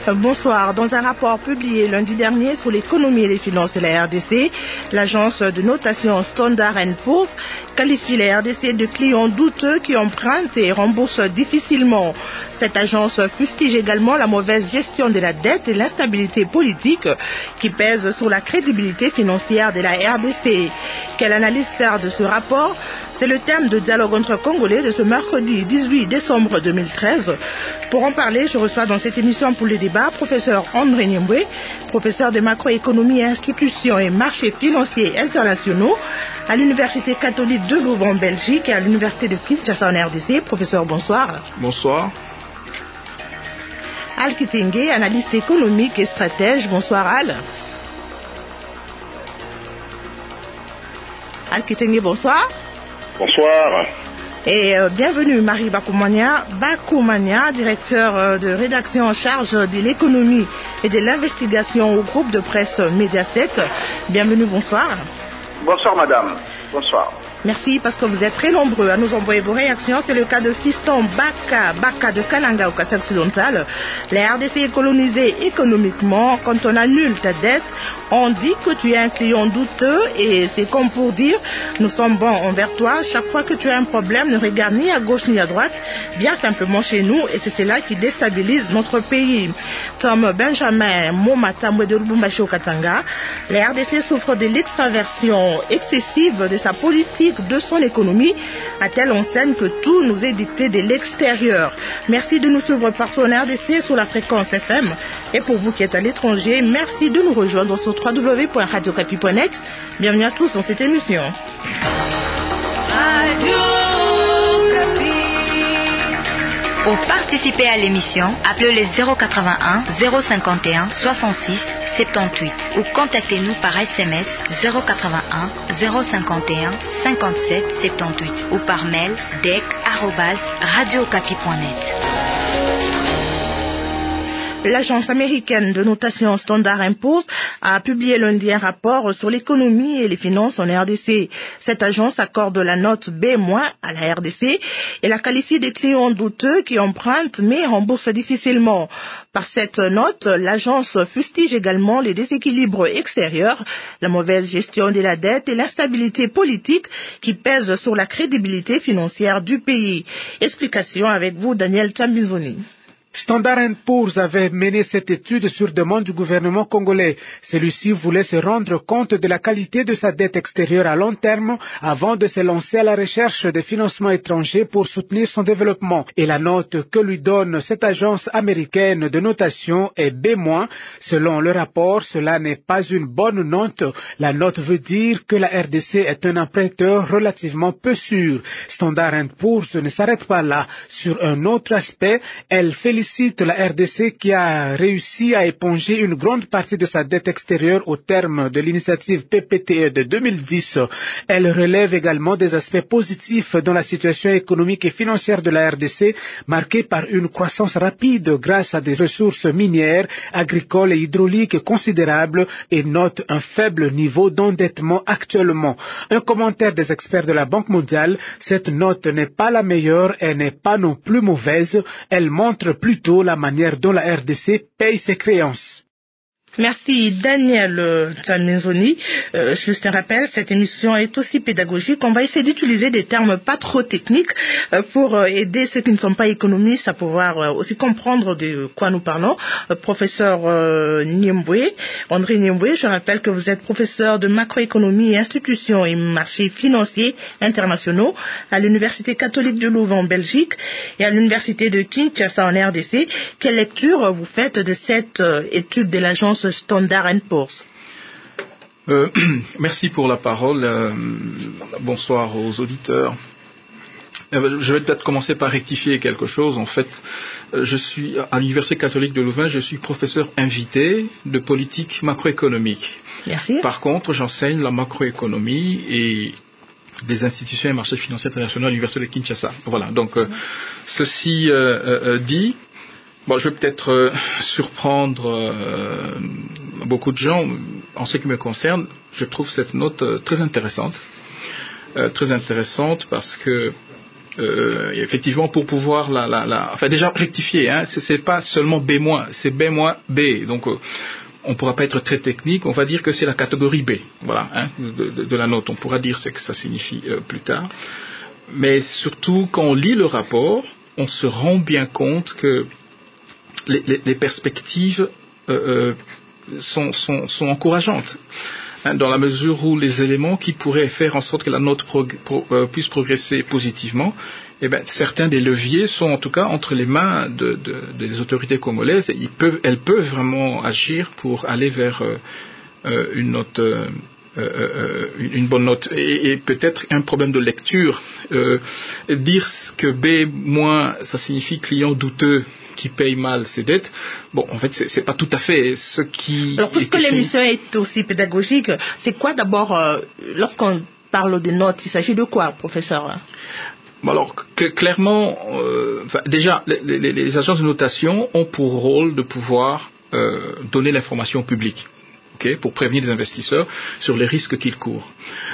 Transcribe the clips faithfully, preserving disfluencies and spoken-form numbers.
Bonsoir. Dans un rapport publié lundi dernier sur l'économie et les finances de la R D C, l'agence de notation Standard and Poor's qualifie la R D C de client douteux qui emprunte et rembourse difficilement. Cette agence fustige également la mauvaise gestion de la dette et l'instabilité politique qui pèsent sur la crédibilité financière de la R D C. Quelle analyse faire de ce rapport? C'est le thème de dialogue entre Congolais de ce mercredi dix-huit décembre deux mille treize. Pour en parler, je reçois dans cette émission pour le débat professeur André Niemboué, professeur de macroéconomie, institutions et marchés financiers internationaux à l'Université catholique de Louvain en Belgique et à l'Université de Kinshasa en R D C. Professeur, bonsoir. Bonsoir. Al Kitenge, analyste économique et stratège. Bonsoir Al. Al Kitenge, bonsoir. Bonsoir. Et euh, bienvenue Marie Bakoumania, Bakoumania, directeur euh, de rédaction en charge de l'économie et de l'investigation au groupe de presse Mediaset. Bienvenue, bonsoir. Bonsoir madame, bonsoir. Merci parce que vous êtes très nombreux à nous envoyer vos réactions. C'est le cas de Fiston Baka, Baka de Kananga au Kassai occidental. La R D C est colonisée économiquement. Quand on annule ta dette, on dit que tu es un client douteux et c'est comme pour dire nous sommes bons envers toi. Chaque fois que tu as un problème, ne regarde ni à gauche ni à droite, bien simplement chez nous, et c'est cela qui déstabilise notre pays. Tom Benjamin Momata de Lubumbashi au Katanga, la R D C souffre de l'extraversion excessive de sa politique, de son économie, à telle enseigne que tout nous est dicté de l'extérieur. Merci de nous suivre partout en R D C sur la fréquence F M. Et pour vous qui êtes à l'étranger, merci de nous rejoindre sur w w w point radio capi point net. Bienvenue à tous dans cette émission. Pour participer à l'émission, appelez le zéro quatre-vingt-un zéro cinquante et un soixante-six soixante-dix-huit ou contactez-nous par S M S zéro quatre-vingt-un zéro cinquante et un cinquante-sept soixante-dix-huit ou par mail d e c arobase radio capi point net. L'agence américaine de notation Standard and Poor's a publié lundi un rapport sur l'économie et les finances en R D C. Cette agence accorde la note B- à la R D C et la qualifie des clients douteux qui empruntent mais remboursent difficilement. Par cette note, l'agence fustige également les déséquilibres extérieurs, la mauvaise gestion de la dette et l'instabilité politique qui pèsent sur la crédibilité financière du pays. Explication avec vous, Daniel Tambizoni. Standard and Poor's avait mené cette étude sur demande du gouvernement congolais. Celui-ci voulait se rendre compte de la qualité de sa dette extérieure à long terme avant de se lancer à la recherche des financements étrangers pour soutenir son développement. Et la note que lui donne cette agence américaine de notation est B-. Selon le rapport, cela n'est pas une bonne note. La note veut dire que la R D C est un emprunteur relativement peu sûr. Standard and Poor's ne s'arrête pas là. Sur un autre aspect, elle félicite Félicite la R D C qui a réussi à éponger une grande partie de sa dette extérieure au terme de l'initiative P P T E de deux mille dix. Elle relève également des aspects positifs dans la situation économique et financière de la R D C, marquée par une croissance rapide grâce à des ressources minières, agricoles et hydrauliques considérables, et note un faible niveau d'endettement actuellement. Un commentaire des experts de la Banque mondiale: cette note n'est pas la meilleure, elle n'est pas non plus mauvaise, elle montre plus plutôt la manière dont la R D C paye ses créances. Merci Daniel Tamizoni. Euh, juste un rappel, cette émission est aussi pédagogique. On va essayer d'utiliser des termes pas trop techniques euh, pour euh, aider ceux qui ne sont pas économistes à pouvoir euh, aussi comprendre de quoi nous parlons. Euh, professeur euh, Niemboué, André Niemboué, je rappelle que vous êtes professeur de macroéconomie, institutions et marchés financiers internationaux à l'Université catholique de Louvain en Belgique et à l'Université de Kinshasa en R D C. Quelle lecture vous faites de cette euh, étude de l'agence Standard and Poor's? Euh, merci pour la parole. Euh, bonsoir aux auditeurs. Euh, je vais peut-être commencer par rectifier quelque chose. En fait, euh, je suis à l'Université catholique de Louvain, je suis professeur invité de politique macroéconomique. Merci. Par contre, j'enseigne la macroéconomie et des institutions et marchés financiers internationaux à l'Université de Kinshasa. Voilà. Donc, euh, ceci euh, euh, dit. Bon, je vais peut-être euh, surprendre euh, beaucoup de gens. En ce qui me concerne, je trouve cette note euh, très intéressante. Euh, très intéressante parce que Euh, effectivement, pour pouvoir la, la, la, enfin déjà rectifier, hein, c'est, c'est pas seulement B-, c'est B-, B. Donc, euh, on ne pourra pas être très technique. On va dire que c'est la catégorie B, voilà, hein, de, de, de la note. On pourra dire ce que ça signifie euh, plus tard. Mais surtout, quand on lit le rapport, on se rend bien compte que les, les, les perspectives euh, sont, sont, sont encourageantes, hein, dans la mesure où les éléments qui pourraient faire en sorte que la note prog- pro, euh, puisse progresser positivement, eh ben, certains des leviers sont en tout cas entre les mains de, de, des autorités congolaises. Et ils peuvent, elles peuvent vraiment agir pour aller vers euh, euh, une note... Euh, Euh, une bonne note et, et peut-être un problème de lecture. Euh, dire que B- ça signifie client douteux qui paye mal ses dettes. Bon, en fait, c'est, c'est pas tout à fait ce qui. Alors, puisque est l'émission est aussi pédagogique, c'est quoi d'abord euh, lorsqu'on parle de notes, il s'agit de quoi, professeur? Bon, alors que, clairement, euh, déjà, les, les, les agences de notation ont pour rôle de pouvoir euh, donner l'information publique. Okay, pour prévenir les investisseurs sur les risques qu'ils courent.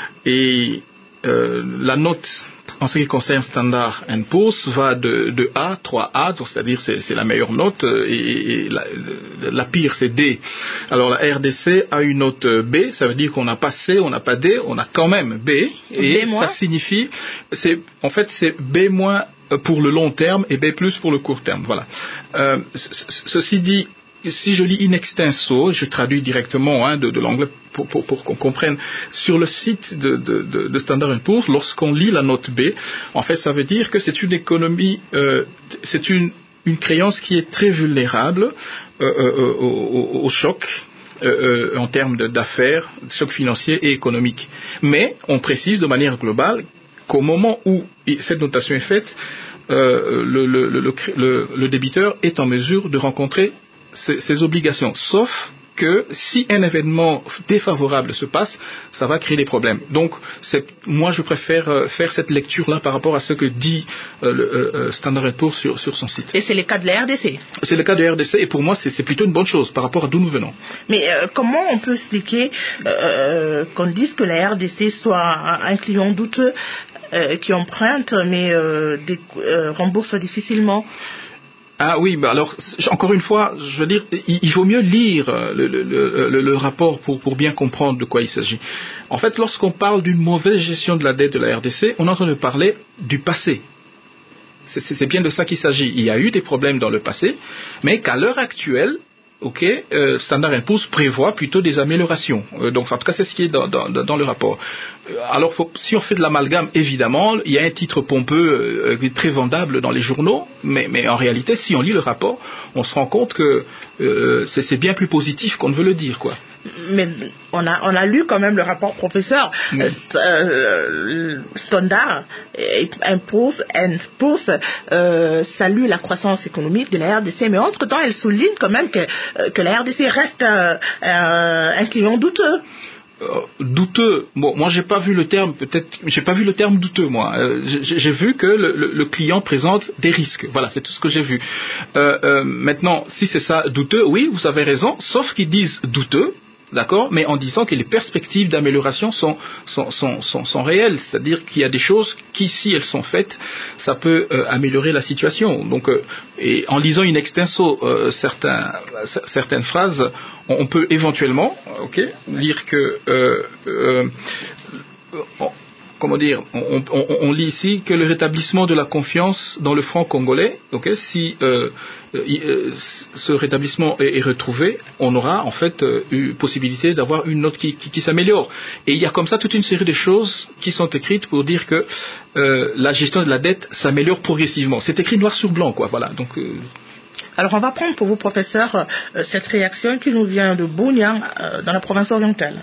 Et euh, la note, en ce qui concerne Standard and Poor's, va de, de A, trois A, donc c'est-à-dire c'est, c'est la meilleure note, et, et la, la pire c'est D. Alors la R D C a une note B, ça veut dire qu'on n'a pas C, on n'a pas D, on a quand même B, et B-. Ça signifie, c'est, en fait c'est B- pour le long terme et B plus pour le court terme. Voilà. Euh, c- ceci dit, si je lis in extenso, je traduis directement hein, de, de l'anglais pour, pour, pour qu'on comprenne, sur le site de, de, de, de Standard and Poor's, lorsqu'on lit la note B, en fait, ça veut dire que c'est une économie, euh, c'est une, une créance qui est très vulnérable euh, euh, au, au, au choc. Euh, euh, en termes de, d'affaires, de choc financier et économique. Mais on précise de manière globale qu'au moment où cette notation est faite, euh, le, le, le, le, le débiteur est en mesure de rencontrer Ces, ces obligations, sauf que si un événement défavorable se passe, ça va créer des problèmes. Donc, c'est, moi, je préfère euh, faire cette lecture-là par rapport à ce que dit euh, le euh, Standard and Poor's sur, sur son site. Et c'est le cas de la R D C. C'est le cas de la R D C, et pour moi, c'est, c'est plutôt une bonne chose par rapport à d'où nous venons. Mais euh, comment on peut expliquer euh, qu'on dise que la R D C soit un, un client douteux euh, qui emprunte, mais euh, des, euh, rembourse difficilement? Ah oui, bah alors encore une fois, je veux dire, il, il vaut mieux lire le, le, le, le rapport pour, pour bien comprendre de quoi il s'agit. En fait, lorsqu'on parle d'une mauvaise gestion de la dette de la R D C, on entend parler du passé. C'est, c'est, c'est bien de ça qu'il s'agit. Il y a eu des problèmes dans le passé, mais qu'à l'heure actuelle, ok, euh, Standard and Poor's prévoit plutôt des améliorations. Euh, donc, en tout cas, c'est ce qui est dans, dans, dans le rapport. Euh, alors, faut, si on fait de l'amalgame, évidemment, il y a un titre pompeux euh, très vendable dans les journaux, mais, mais en réalité, si on lit le rapport, on se rend compte que euh, c'est, c'est bien plus positif qu'on ne veut le dire, quoi. Mais on a, on a lu quand même le rapport, professeur. Oui. Euh, Standard and Poor's, and Poor's euh, salue la croissance économique de la R D C, mais entre-temps, elle souligne quand même que, que la R D C reste euh, euh, un client douteux. Euh, douteux. Bon, moi j'ai pas vu le terme, peut-être, j'ai pas vu le terme douteux, moi. Euh, j'ai, j'ai vu que le, le, le client présente des risques. Voilà, c'est tout ce que j'ai vu. Euh, euh, maintenant, si c'est ça, douteux, oui, vous avez raison, sauf qu'ils disent douteux. D'accord, mais en disant que les perspectives d'amélioration sont, sont, sont, sont, sont réelles, c'est-à-dire qu'il y a des choses qui, si elles sont faites, ça peut euh, améliorer la situation. Donc, euh, et en lisant in extenso euh, certains, certaines phrases, on, on peut éventuellement, ok, lire que euh, euh, on, comment dire, on, on, on lit ici que le rétablissement de la confiance dans le franc congolais, ok, si euh, euh, ce rétablissement est, est retrouvé, on aura en fait euh, eu possibilité d'avoir une note qui, qui, qui s'améliore. Et il y a comme ça toute une série de choses qui sont écrites pour dire que euh, la gestion de la dette s'améliore progressivement. C'est écrit noir sur blanc, quoi. Voilà. Donc euh, alors on va prendre pour vous, professeur, euh, cette réaction qui nous vient de Bunia, euh, dans la province orientale.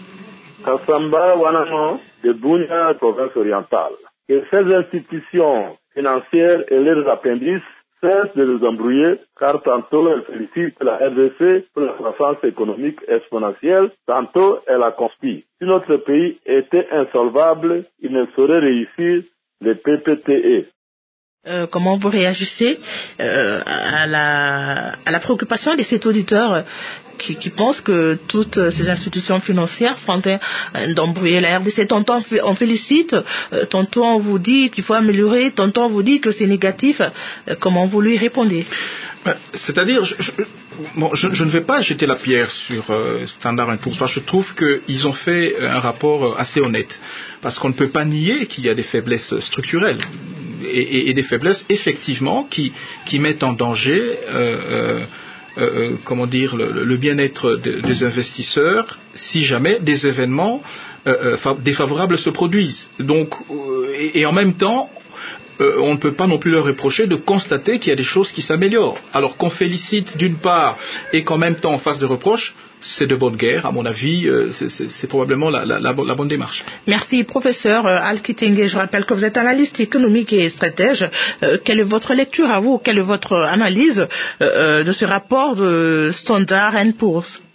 Kassamba Wanano de Bunia, province orientale. Que ces institutions financières et leurs appendices cessent de les embrouiller, car tantôt elles félicitent la R D C pour la croissance économique exponentielle, tantôt elles la conspirent. Si notre pays était insolvable, il ne saurait réussir les P P T E. Euh, comment vous réagissez euh, à, la, à la préoccupation de cet auditeur euh, qui, qui pense que toutes ces institutions financières sont en train d'embrouiller la R D C? Tantôt on félicite, euh, tantôt on vous dit qu'il faut améliorer, tantôt on vous dit que c'est négatif. Euh, comment vous lui répondez? C'est-à-dire, je, je, bon, je, je ne vais pas jeter la pierre sur euh, Standard and Poor's, parce que je trouve qu'ils ont fait un rapport assez honnête, parce qu'on ne peut pas nier qu'il y a des faiblesses structurelles et, et, et des faiblesses effectivement qui, qui mettent en danger euh, euh, euh, comment dire, le, le bien-être de, des investisseurs si jamais des événements euh, euh, défavorables se produisent. Donc, euh, et, et en même temps, Euh, on ne peut pas non plus leur reprocher de constater qu'il y a des choses qui s'améliorent. Alors qu'on félicite d'une part et qu'en même temps on fasse des reproches, c'est de bonne guerre, à mon avis, euh, c'est, c'est, c'est probablement la, la, la, la bonne démarche. Merci, professeur euh, Al Kitenge. Je rappelle que vous êtes analyste économique et stratège. Euh, quelle est votre lecture à vous, quelle est votre analyse euh, de ce rapport de Standard and Poor's?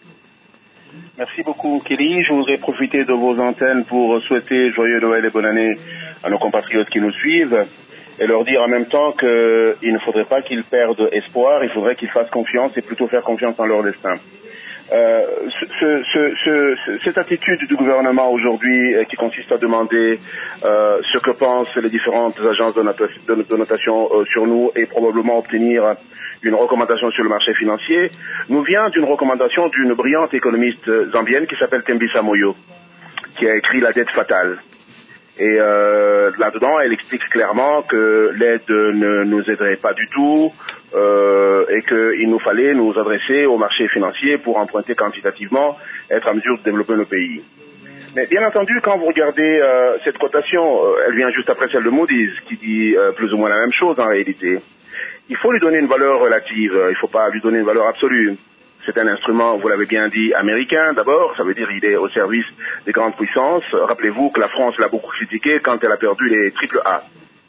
Merci beaucoup, Kelly. Je voudrais profiter de vos antennes pour souhaiter joyeux Noël et bonne année à nos compatriotes qui nous suivent et leur dire en même temps qu'il ne faudrait pas qu'ils perdent espoir, il faudrait qu'ils fassent confiance et plutôt faire confiance en leur destin. Euh, ce, ce, ce, ce, cette attitude du gouvernement aujourd'hui euh, qui consiste à demander euh, ce que pensent les différentes agences de, not- de, de notation euh, sur nous et probablement obtenir une recommandation sur le marché financier, nous vient d'une recommandation d'une brillante économiste zambienne qui s'appelle Tembisa Moyo, qui a écrit La dette fatale. Et euh, là-dedans, elle explique clairement que l'aide ne nous aiderait pas du tout euh, et qu'il nous fallait nous adresser au marché financier pour emprunter quantitativement, être à mesure de développer nos pays. Mais bien entendu, quand vous regardez euh, cette cotation, euh, elle vient juste après celle de Moody's, qui dit euh, plus ou moins la même chose en réalité. Il faut lui donner une valeur relative, il ne faut pas lui donner une valeur absolue. C'est un instrument, vous l'avez bien dit, américain d'abord, ça veut dire qu'il est au service des grandes puissances. Rappelez-vous que la France l'a beaucoup critiqué quand elle a perdu les triple A.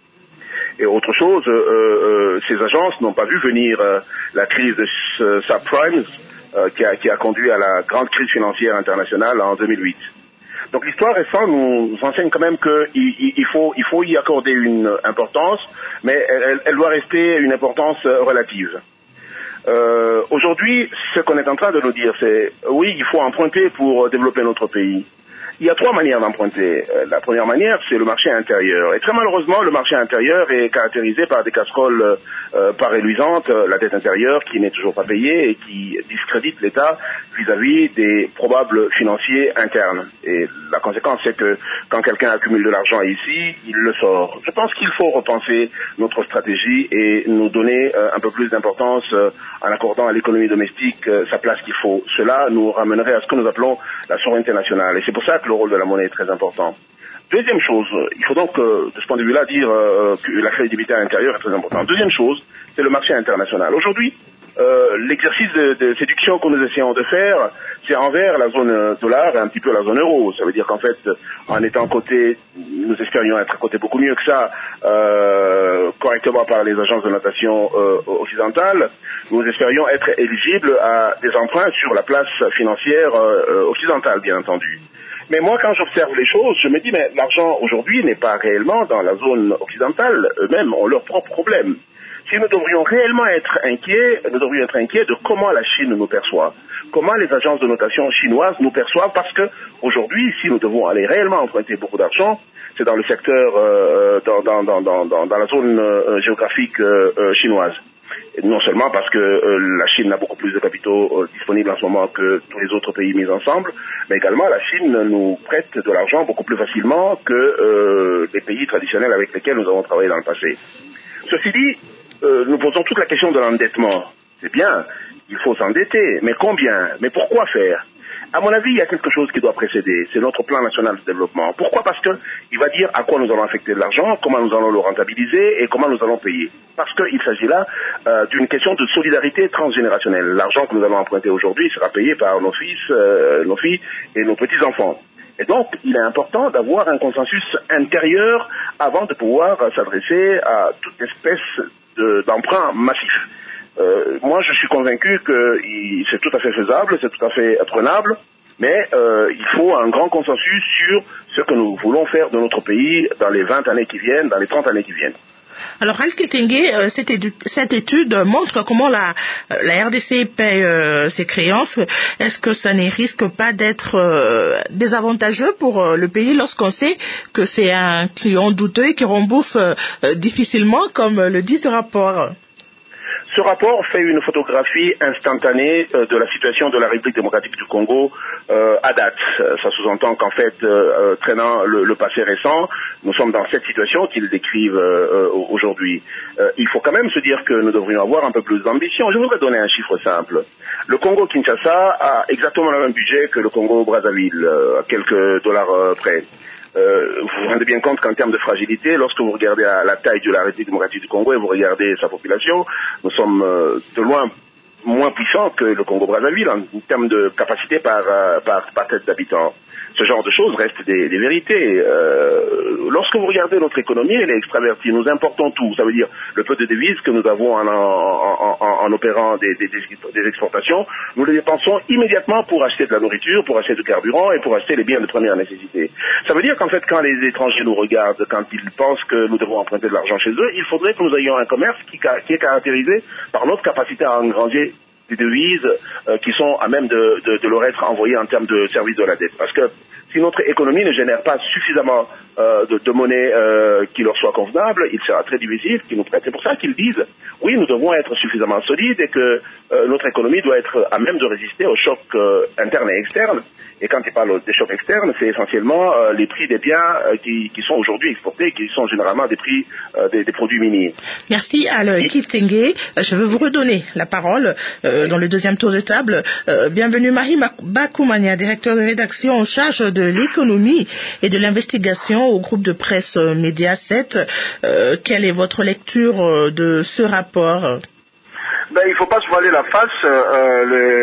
Et autre chose, euh, euh, ces agences n'ont pas vu venir euh, la crise de euh, subprimes euh, qui, a, qui a conduit à la grande crise financière internationale en deux mille huit. Donc l'histoire récente nous enseigne quand même qu'il il, il faut, il faut y accorder une importance, mais elle, elle doit rester une importance relative. Euh, aujourd'hui, ce qu'on est en train de nous dire, c'est oui, il faut emprunter pour développer notre pays. Il y a trois manières d'emprunter. Euh, la première manière, c'est le marché intérieur. Et très malheureusement, le marché intérieur est caractérisé par des casseroles euh, pas réluisantes, la dette intérieure qui n'est toujours pas payée et qui discrédite l'État vis-à-vis des probables financiers internes. Et la conséquence, c'est que quand quelqu'un accumule de l'argent ici, il le sort. Je pense qu'il faut repenser notre stratégie et nous donner euh, un peu plus d'importance euh, en accordant à l'économie domestique euh, sa place qu'il faut. Cela nous ramènerait à ce que nous appelons la souveraineté nationale. Et c'est pour ça que le rôle de la monnaie est très important. Deuxième chose, il faut donc, euh, de ce point de vue-là, dire euh, que la crédibilité intérieure est très importante. Deuxième chose, c'est le marché international. Aujourd'hui, euh, l'exercice de, de séduction que nous essayons de faire, c'est envers la zone dollar et un petit peu la zone euro. Ça veut dire qu'en fait, en étant coté, nous espérions être coté beaucoup mieux que ça, euh, correctement par les agences de notation euh, occidentales, nous espérions être éligibles à des emprunts sur la place financière euh, occidentale, bien entendu. Mais moi, quand j'observe les choses, je me dis, mais l'argent aujourd'hui n'est pas réellement dans la zone occidentale. Eux-mêmes ont leurs propres problèmes. Si nous devrions réellement être inquiets, nous devrions être inquiets de comment la Chine nous perçoit, comment les agences de notation chinoises nous perçoivent, parce que aujourd'hui, si nous devons aller réellement emprunter beaucoup d'argent, c'est dans le secteur, euh, dans, dans, dans, dans, dans la zone euh, géographique euh, chinoise. Et non seulement parce que euh, la Chine a beaucoup plus de capitaux euh, disponibles en ce moment que tous les autres pays mis ensemble, mais également la Chine nous prête de l'argent beaucoup plus facilement que euh, les pays traditionnels avec lesquels nous avons travaillé dans le passé. Ceci dit, euh, nous posons toute la question de l'endettement. C'est bien, il faut s'endetter, mais combien? Mais pourquoi faire? À mon avis, il y a quelque chose qui doit précéder, c'est notre plan national de développement. Pourquoi? Parce que il va dire à quoi nous allons affecter de l'argent, comment nous allons le rentabiliser et comment nous allons payer. Parce qu'il s'agit là euh, d'une question de solidarité transgénérationnelle. L'argent que nous allons emprunter aujourd'hui sera payé par nos fils, euh, nos filles et nos petits-enfants. Et donc, il est important d'avoir un consensus intérieur avant de pouvoir s'adresser à toute espèce de, d'emprunt massif. Euh, moi, je suis convaincu que il, c'est tout à fait faisable, c'est tout à fait prenable, mais euh, il faut un grand consensus sur ce que nous voulons faire de notre pays dans les vingt années qui viennent, dans les trente années qui viennent. Alors, Ralph Kitenge, cette, édu- cette étude montre comment la, la R D C paie euh, ses créances. Est-ce que ça ne risque pas d'être euh, désavantageux pour euh, le pays lorsqu'on sait que c'est un client douteux et qui rembourse euh, difficilement, comme le dit ce rapport? Ce rapport fait une photographie instantanée euh, de la situation de la République démocratique du Congo euh, à date. Euh, ça sous-entend qu'en fait, euh, traînant le, le passé récent, nous sommes dans cette situation qu'ils décrivent euh, aujourd'hui. Euh, il faut quand même se dire que nous devrions avoir un peu plus d'ambition. Je voudrais donner un chiffre simple. Le Congo-Kinshasa a exactement le même budget que le Congo-Brazzaville, euh, à quelques dollars euh, près. Euh, vous vous rendez bien compte qu'en termes de fragilité, lorsque vous regardez la, la taille de la République démocratique du Congo et vous regardez sa population, nous sommes euh, de loin moins puissants que le Congo-Brazzaville en, en termes de capacité par, euh, par, par tête d'habitant. Ce genre de choses restent des, des vérités. Euh, lorsque vous regardez notre économie, elle est extravertie. Nous importons tout. Ça veut dire le peu de devises que nous avons en, en, en, en opérant des, des, des exportations, nous les dépensons immédiatement pour acheter de la nourriture, pour acheter du carburant et pour acheter les biens de première nécessité. Ça veut dire qu'en fait, quand les étrangers nous regardent, quand ils pensent que nous devons emprunter de l'argent chez eux, il faudrait que nous ayons un commerce qui, qui est caractérisé par notre capacité à engranger des devises euh, qui sont à même de, de, de leur être envoyées en termes de service de la dette. Parce que si notre économie ne génère pas suffisamment euh, de, de monnaie euh, qui leur soit convenable, il sera très difficile qu'ils nous prêtent. C'est pour ça qu'ils disent, oui, nous devons être suffisamment solides et que euh, notre économie doit être à même de résister aux chocs euh, internes et externes. Et quand ils parlent des chocs externes, c'est essentiellement euh, les prix des biens euh, qui, qui sont aujourd'hui exportés, qui sont généralement des prix euh, des, des produits miniers. Merci Al Kitenge. Je veux vous redonner la parole euh, dans le deuxième tour de table. Euh, bienvenue Mahi Bakoumania, directeur de rédaction en charge de l'économie et de l'investigation au groupe de presse euh, Média sept. Euh, quelle est votre lecture euh, de ce rapport? Ben, il ne faut pas se voiler la face. Euh,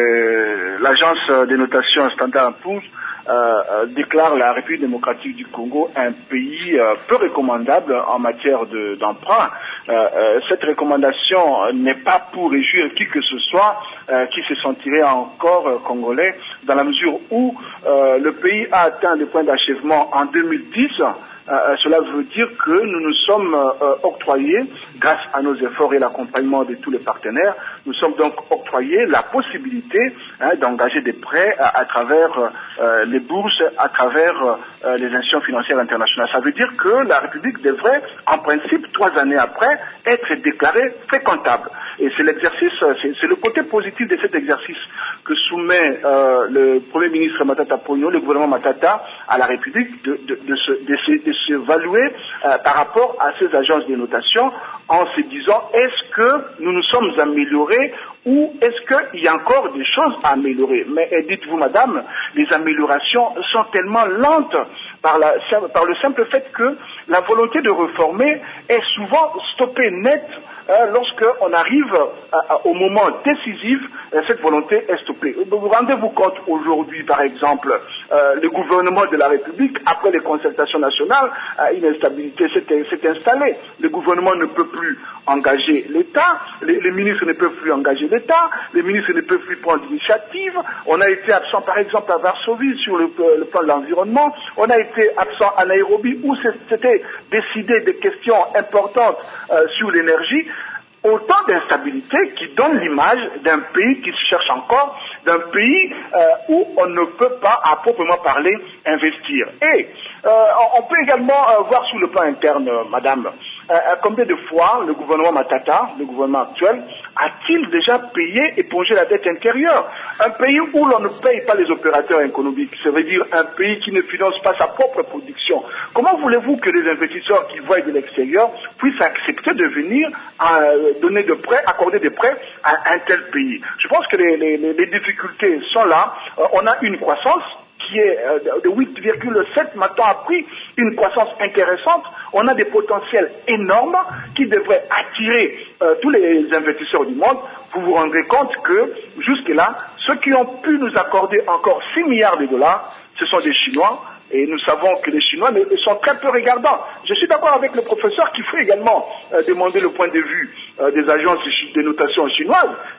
le, l'agence des notations Standard and Poor's euh, euh, déclare la République démocratique du Congo un pays euh, peu recommandable en matière de, d'emprunt. Euh, euh, cette recommandation n'est pas pour réjouir qui que ce soit euh, qui se sentirait encore euh, congolais, dans la mesure où euh, le pays a atteint le point d'achèvement en deux mille dix. Euh, cela veut dire que nous nous sommes euh, octroyés, grâce à nos efforts et l'accompagnement de tous les partenaires, nous sommes donc octroyés la possibilité hein, d'engager des prêts à, à travers euh, les bourses, à travers euh, les institutions financières internationales. Ça veut dire que la République devrait, en principe, trois années après, être déclarée fréquentable. Et c'est l'exercice, c'est, c'est le côté positif de cet exercice que soumet euh, le Premier ministre Matata Ponyo, le gouvernement Matata, à la République, de, de, de, se, de, se, de s'évaluer euh, par rapport à ces agences de notation en se disant est-ce que nous nous sommes améliorés ou est-ce qu'il y a encore des choses à améliorer. Mais dites-vous, madame, les améliorations sont tellement lentes par, la, par le simple fait que la volonté de réformer est souvent stoppée net. Euh, lorsqu'on arrive à, à, au moment décisif, euh, cette volonté est stoppée. Vous vous rendez-vous compte aujourd'hui, par exemple, euh, le gouvernement de la République, après les concertations nationales, euh, une instabilité s'est, s'est installée. Le gouvernement ne peut plus engager l'État, les, les ministres ne peuvent plus engager l'État, les ministres ne peuvent plus prendre d'initiative. On a été absent, par exemple, à Varsovie sur le, le plan de l'environnement. On a été absent à Nairobi où c'était décidé des questions importantes euh, sur l'énergie. Autant d'instabilité qui donne l'image d'un pays qui se cherche encore, d'un pays euh, où on ne peut pas, à proprement parler, investir. Et euh, on peut également euh, voir sur le plan interne, euh, madame, euh, combien de fois le gouvernement Matata, le gouvernement actuel, a-t-il déjà payé, épongé la dette intérieure? Un pays où l'on ne paye pas les opérateurs économiques, ça veut dire un pays qui ne finance pas sa propre production. Comment voulez-vous que les investisseurs qui voient de l'extérieur puissent accepter de venir euh, donner des prêts, accorder des prêts à un tel pays? Je pense que les, les, les difficultés sont là. Euh, on a une croissance qui est euh, de huit virgule sept, maintenant a pris une croissance intéressante. On a des potentiels énormes qui devraient attirer euh, tous les investisseurs du monde. Vous vous rendrez compte que jusque-là, ceux qui ont pu nous accorder encore six milliards de dollars, ce sont des Chinois. Et nous savons que les Chinois sont très peu regardants. Je suis d'accord avec le professeur qu'il faut également euh, demander le point de vue euh, des agences de notation chinoises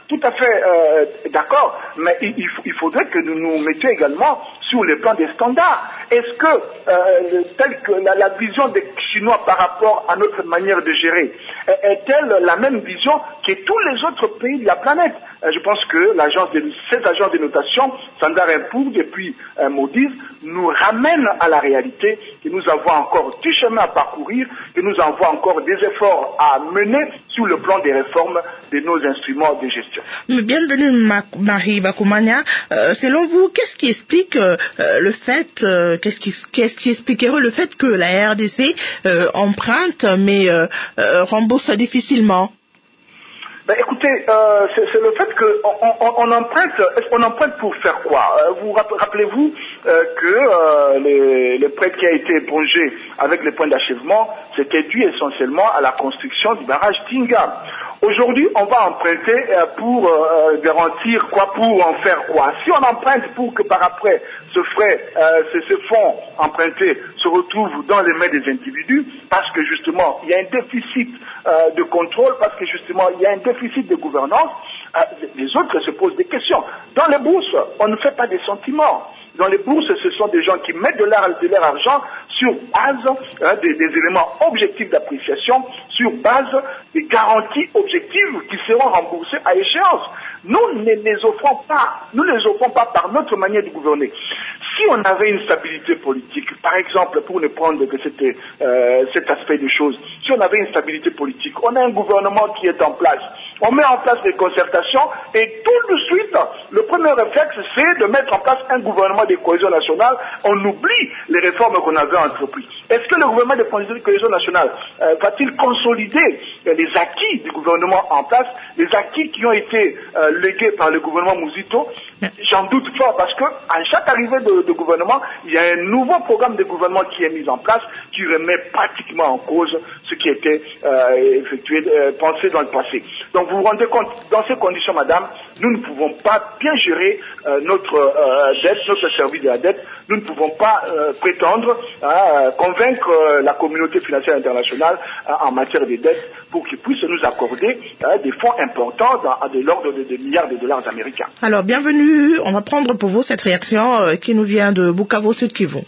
tout à fait euh, d'accord, mais il, il faudrait que nous nous mettions également sur le plan des standards. Est-ce que, euh, telle que la, la vision des Chinois par rapport à notre manière de gérer, est-elle la même vision que tous les autres pays de la planète? euh, Je pense que l'agence de, cette agence de notation, Standard and Poor's et puis euh, Moody's, nous ramène à la réalité, que nous avons encore du chemin à parcourir, que nous avons encore des efforts à mener sur le plan des réformes de nos instruments de gestion. Bienvenue Marie Bakoumania. Euh, selon vous, qu'est-ce qui explique euh, le fait, euh, qu'est-ce qui, qu'est-ce qui expliquerait le fait que la R D C euh, emprunte mais euh, euh, rembourse difficilement? Ben, écoutez, euh, c'est, c'est le fait qu'on on, on emprunte, on emprunte pour faire quoi? euh, Vous rappelez-vous euh, que euh, les, les prêts qui a été épongé avec les points d'achèvement, c'était dû essentiellement à la construction du barrage Tinga. Aujourd'hui, on va emprunter euh, pour euh, garantir quoi, pour en faire quoi? Si on emprunte pour que par après ce frais, euh, ce, ce fonds empruntés se retrouvent dans les mains des individus, parce que justement il y a un déficit euh, de contrôle, parce que justement il y a un déficit de gouvernance, euh, les autres se posent des questions. Dans les bourses, on ne fait pas des sentiments. Dans les bourses, ce sont des gens qui mettent de leur, de leur argent sur base hein, des, des éléments objectifs d'appréciation, sur base des garanties objectives qui seront remboursées à échéance. Nous ne les offrons pas, nous ne les offrons pas par notre manière de gouverner. Si on avait une stabilité politique, par exemple, pour ne prendre que c'était, euh, cet aspect des choses, si on avait une stabilité politique, on a un gouvernement qui est en place, on met en place des concertations et tout de suite, le premier réflexe, c'est de mettre en place un gouvernement de cohésion nationale. On oublie les réformes qu'on avait entreprises. Est-ce que le gouvernement de cohésion nationale euh, va-t-il consolider euh, les acquis du gouvernement en place, les acquis qui ont été euh, légués par le gouvernement Mouzito? J'en doute fort parce que à chaque arrivée de, de gouvernement, il y a un nouveau programme de gouvernement qui est mis en place qui remet pratiquement en cause ce qui était euh, effectué, euh, pensé dans le passé. Donc vous vous rendez compte, dans ces conditions, madame, nous ne pouvons pas bien gérer euh, notre euh, dette, notre service de la dette. Nous ne pouvons pas euh, prétendre à convaincre euh, la communauté financière internationale euh, en matière de dette pour qu'ils puissent nous accorder euh, des fonds importants dans, de l'ordre de, de milliards de dollars américains. Alors, bienvenue. On va prendre pour vous cette réaction euh, qui nous vient de Bukavu, Sud Kivu.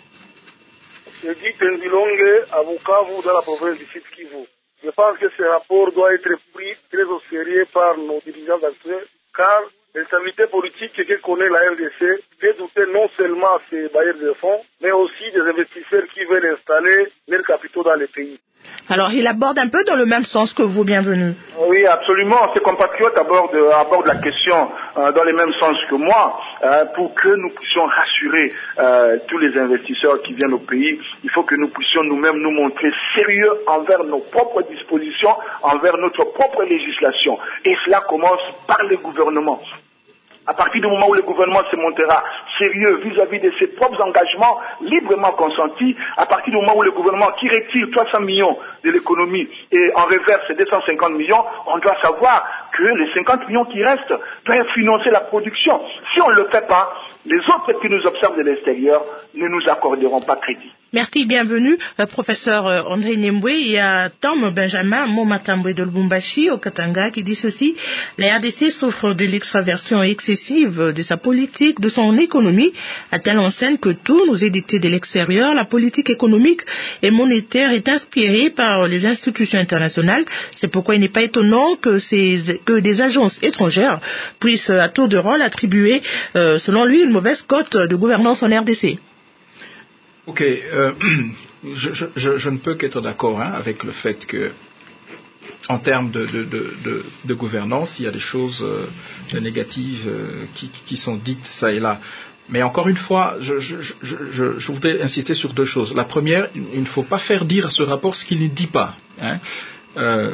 Je dis Tendilongue à Bukavu, dans la province du Sud Kivu. Je pense que ce rapport doit être pris très au sérieux par nos dirigeants actuels, car l'instabilité politique que connaît la R D C fait douter non seulement ses bailleurs de fonds, mais aussi des investisseurs qui veulent installer leurs capitaux dans le pays. Alors, il aborde un peu dans le même sens que vous, bienvenue. Oui, absolument. Ces compatriotes abordent, abordent la question euh, dans le même sens que moi, euh, pour que nous puissions rassurer euh, tous les investisseurs qui viennent au pays. Il faut que nous puissions nous-mêmes nous montrer sérieux envers nos propres dispositions, envers notre propre législation. Et cela commence par le gouvernement. À partir du moment où le gouvernement se montrera sérieux vis-à-vis de ses propres engagements librement consentis, à partir du moment où le gouvernement qui retire trois cents millions de l'économie et en reverse deux cent cinquante millions, on doit savoir que les cinquante millions qui restent doivent financer la production. Si on ne le fait pas, les autres qui nous observent de l'extérieur ne nous accorderont pas crédit. Merci, bienvenue, euh, professeur euh, André Niembwe. Il y a Tom Benjamin Momatambwe de Lubumbashi, au Katanga, qui dit ceci: la R D C souffre de l'extraversion excessive de sa politique, de son économie, à telle enseigne que tout nous est dicté de l'extérieur. La politique économique et monétaire est inspirée par les institutions internationales. C'est pourquoi il n'est pas étonnant que, ces, que des agences étrangères puissent à tour de rôle attribuer, euh, selon lui, une mauvaise cote de gouvernance en R D C. Ok, euh, je, je, je ne peux qu'être d'accord hein, avec le fait que, en termes de, de, de, de, de gouvernance, il y a des choses euh, négatives euh, qui, qui sont dites ça et là. Mais encore une fois, je, je, je, je, je voudrais insister sur deux choses. La première, il ne faut pas faire dire à ce rapport ce qu'il ne dit pas. Hein. Euh,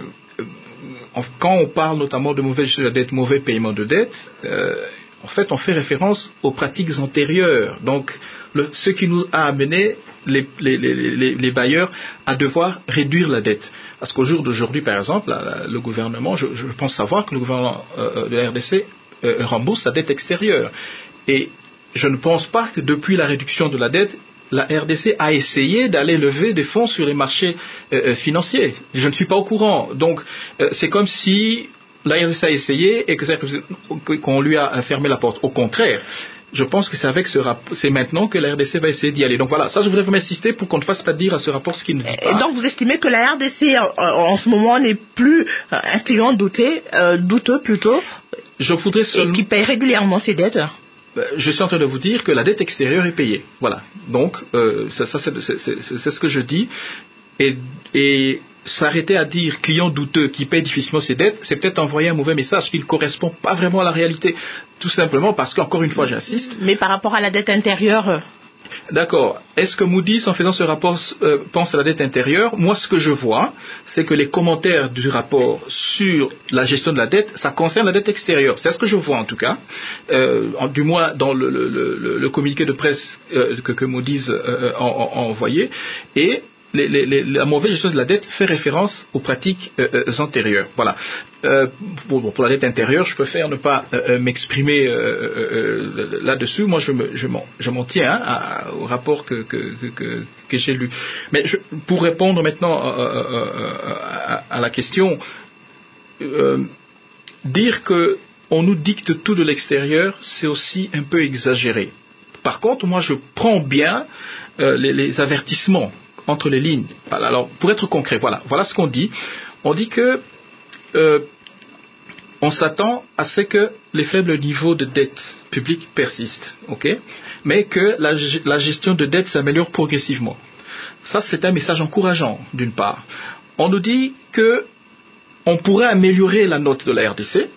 quand on parle notamment de mauvais gestion de la dette, mauvais paiement de dette, euh, en fait, on fait référence aux pratiques antérieures. Donc, le, ce qui nous a amené les, les, les, les, les bailleurs à devoir réduire la dette. Parce qu'au jour d'aujourd'hui, par exemple, la, la, le gouvernement, je, je pense savoir que le gouvernement euh, de la R D C euh, rembourse sa dette extérieure. Et je ne pense pas que depuis la réduction de la dette, la R D C a essayé d'aller lever des fonds sur les marchés euh, financiers. Je ne suis pas au courant. Donc, euh, c'est comme si la R D C a essayé et que, qu'on lui a fermé la porte. Au contraire, je pense que c'est avec ce rapport, c'est maintenant que la R D C va essayer d'y aller. Donc voilà, ça je voudrais vraiment insister pour qu'on ne fasse pas dire à ce rapport ce qu'il ne dit pas. Et donc vous estimez que la R D C en, en ce moment n'est plus un client douté, euh, douteux plutôt, je voudrais seulement... et qui paye régulièrement ses dettes? Je suis en train de vous dire que la dette extérieure est payée. Voilà. Donc euh, ça, ça c'est, c'est, c'est, c'est ce que je dis. Et, et s'arrêter à dire client douteux qui paye difficilement ses dettes, c'est peut-être envoyer un mauvais message qui ne correspond pas vraiment à la réalité. Tout simplement parce qu'encore une fois, j'insiste. Mais par rapport à la dette intérieure... D'accord. Est-ce que Moody's, en faisant ce rapport, euh, pense à la dette intérieure? Moi, ce que je vois, c'est que les commentaires du rapport sur la gestion de la dette, ça concerne la dette extérieure. C'est ce que je vois, en tout cas. Euh, en, du moins, dans le, le, le, le communiqué de presse euh, que, que Moody's euh, a, a, a envoyé. Et les, les, les, la mauvaise gestion de la dette fait référence aux pratiques euh, antérieures. Voilà. Euh, pour, pour la dette intérieure, je préfère ne pas euh, m'exprimer euh, euh, là-dessus. Moi, je, me, je, m'en, je m'en tiens hein, à, au rapport que, que, que, que j'ai lu. Mais je, pour répondre maintenant euh, euh, à, à la question, euh, dire que on nous dicte tout de l'extérieur, c'est aussi un peu exagéré. Par contre, moi, je prends bien euh, les, les avertissements entre les lignes. Alors, pour être concret, voilà, voilà ce qu'on dit. On dit que euh, on s'attend à ce que les faibles niveaux de dette publique persistent, ok, mais que la, la gestion de dette s'améliore progressivement. Ça, c'est un message encourageant, d'une part. On nous dit que on pourrait améliorer la note de la R D C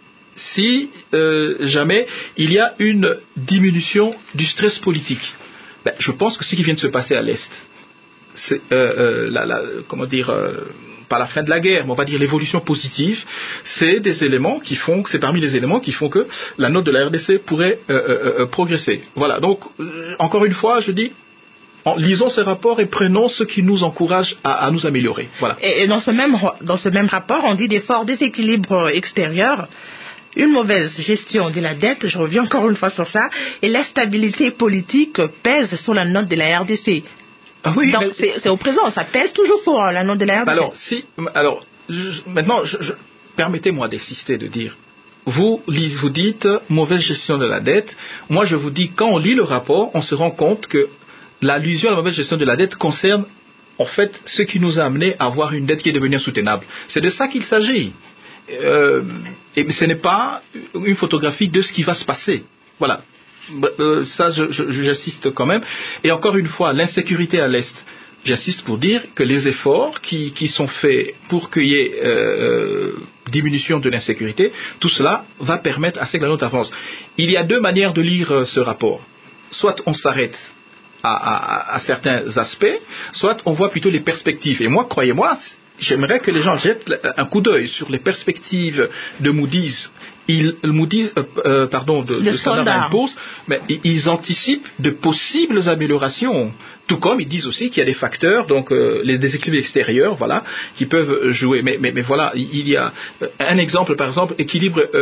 si euh, jamais il y a une diminution du stress politique. Ben, je pense que ce qui vient de se passer à l'Est, c'est euh, euh, la, la, comment dire, euh, pas la fin de la guerre, mais on va dire l'évolution positive, c'est des éléments qui font, c'est parmi les éléments qui font que la note de la R D C pourrait euh, euh, euh, progresser. Voilà, donc euh, encore une fois, je dis, en, lisons ce rapport et prenons ce qui nous encourage à, à nous améliorer. Voilà. Et, et dans ce même dans ce même rapport, on dit des forts déséquilibres extérieurs, une mauvaise gestion de la dette, je reviens encore une fois sur ça, et l'instabilité politique pèse sur la note de la R D C. Ah oui, donc mais... c'est, c'est au présent, ça pèse toujours sur la note de la R D C. Alors, si, alors je, maintenant, je, je, permettez-moi d'insister, de dire, vous, vous dites mauvaise gestion de la dette. Moi, je vous dis, quand on lit le rapport, on se rend compte que l'allusion à la mauvaise gestion de la dette concerne, en fait, ce qui nous a amené à avoir une dette qui est devenue insoutenable. C'est de ça qu'il s'agit. Euh, et ce n'est pas une photographie de ce qui va se passer. Voilà. Euh, ça, je, je, j'insiste quand même. Et encore une fois, l'insécurité à l'Est. J'insiste pour dire que les efforts qui, qui sont faits pour qu'il y ait euh, diminution de l'insécurité, tout cela va permettre à ce que la note avance. Il y a deux manières de lire euh, ce rapport. Soit on s'arrête à, à, à certains aspects, soit on voit plutôt les perspectives. Et moi, croyez-moi, j'aimerais que les gens jettent un coup d'œil sur les perspectives de Moody's. Ils, Moody's, euh, euh, pardon, de, de Standard and Poor's, mais ils anticipent de possibles améliorations. Tout comme ils disent aussi qu'il y a des facteurs, donc euh, les déséquilibres extérieurs, voilà, qui peuvent jouer. Mais, mais, mais voilà, il y a un exemple, par exemple, équilibre euh,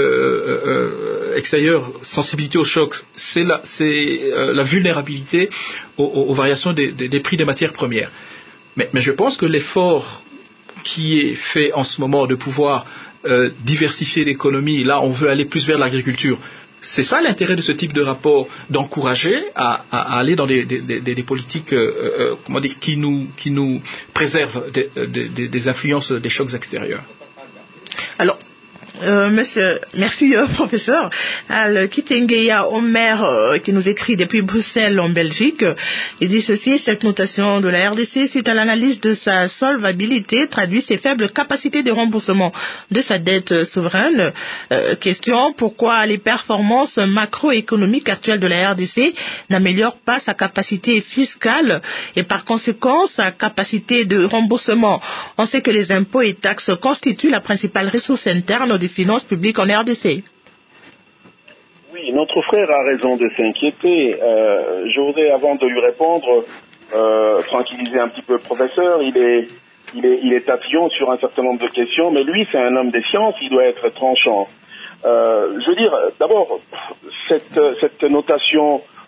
euh, extérieur, sensibilité au choc, c'est la, c'est euh, la vulnérabilité aux, aux variations des, des, des prix des matières premières. Mais, mais je pense que l'effort qui est fait en ce moment de pouvoir euh, diversifier l'économie, là on veut aller plus vers l'agriculture, c'est ça l'intérêt de ce type de rapport, d'encourager à, à, à aller dans des, des, des, des politiques euh, euh, comment dire, qui, nous, qui nous préservent des, des, des influences des chocs extérieurs. Alors, Euh, monsieur, merci euh, professeur. Al Kitengeya Omer euh, qui nous écrit depuis Bruxelles en Belgique, il dit ceci: cette notation de la R D C suite à l'analyse de sa solvabilité traduit ses faibles capacités de remboursement de sa dette souveraine. Euh, question: pourquoi les performances macroéconomiques actuelles de la R D C n'améliorent pas sa capacité fiscale et par conséquent sa capacité de remboursement? On sait que les impôts et taxes constituent la principale ressource interne des finances publiques en R D C. Oui, notre frère a raison de s'inquiéter. Euh, je voudrais, avant de lui répondre, euh, tranquilliser un petit peu le professeur. Il est, il est, il est tatillon sur un certain nombre de questions, mais lui, c'est un homme des sciences, il doit être tranchant. Euh, je veux dire, d'abord, cette, cette notation